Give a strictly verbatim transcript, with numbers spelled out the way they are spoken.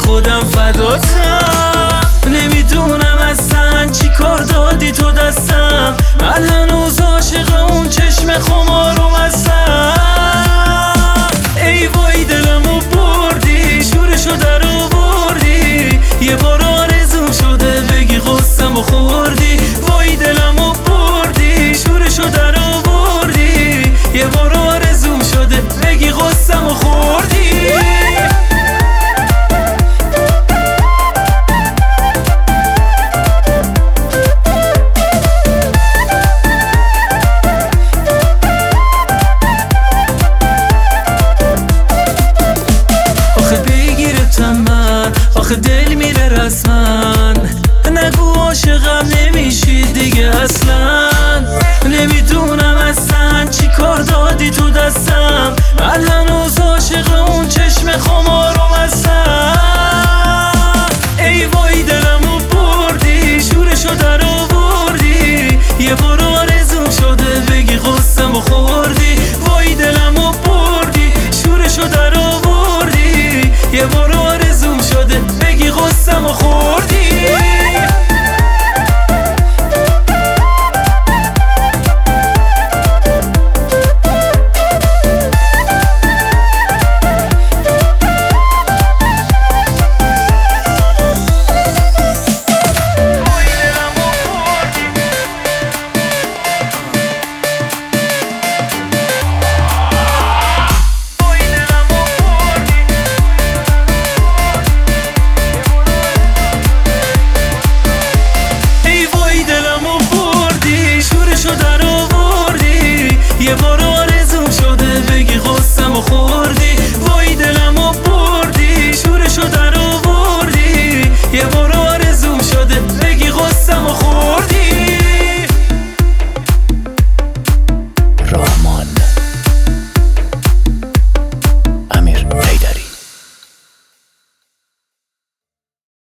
خودم فداتم. نمیدونم اصلا چی کار دادی تو دستم، من هنوز عاشق اون چشم خمارم هستم. ای وای دلمو بردی، شورشو در آوردی، یه بار آرزوم شده بگی قصه‌مو خوردی. وای دلمو بردی، شورشو در آوردی، یه بار آرزوم شده بگی قصه‌مو خوردی. آخه دل میره رسما، نگو عاشقم نمیشی دیگه اصلا. نمیدونم اصلا چی کار دادی تو دستم، من هنوز عاشق اون چشم خمارم هستم. ای وای دلمو بردی، شورشو در آوردی، یه بار آرزوم شده بگی قصه‌مو خوردی. وای دلمو بردی، شورشو در آوردی، یه بار آرزوم شده بگی قصه‌مو خوردی. یه بار